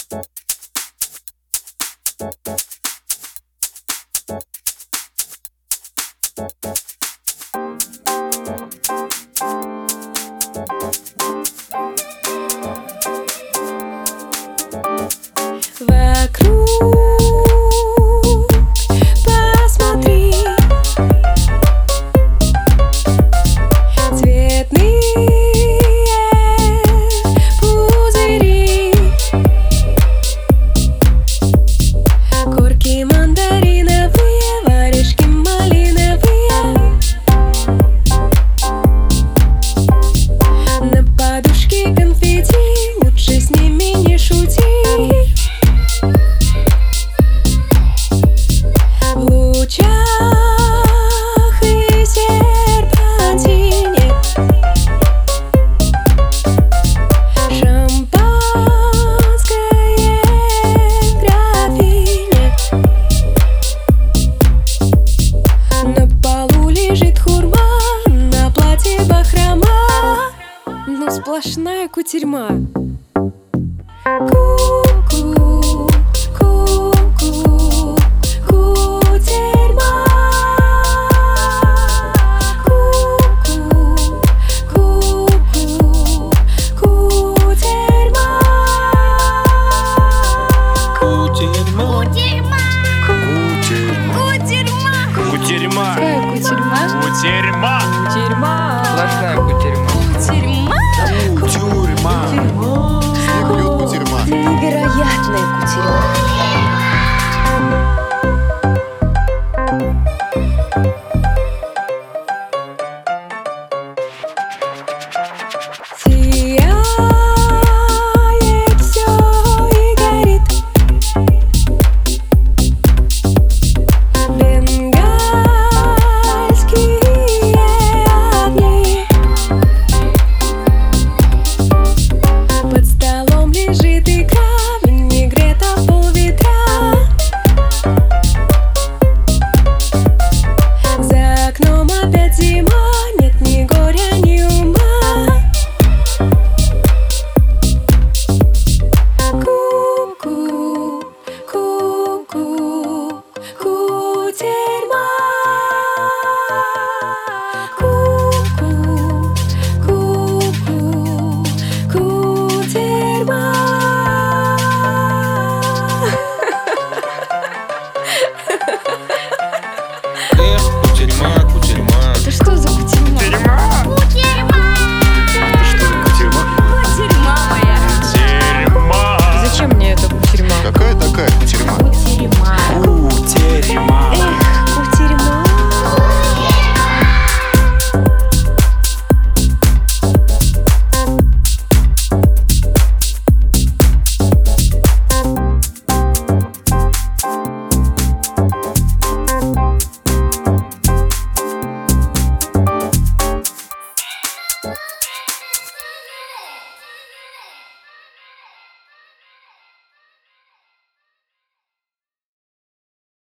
Сплошная кутерьма. Сплошная кутерьма. Снег льет, кутерьма. Невероятная кутерьма. Сияет всё и горит. Бенгальские огни. Под столом лежит икра, винегрета полведра. За окном опять зима, нет ни горя, ни ума. Ку-ку, ку-ку, кутерьма. Ку-ку, ку-ку, кутерьма. Эх, кутерьма, кутерьма. Это что за кутерьма? Это что за кутерьма? Кутерьма моя. Зачем мне эта кутерьма? Какая такая кутерьма? Кутерьма. Кутерьма. Эх, кутерьма.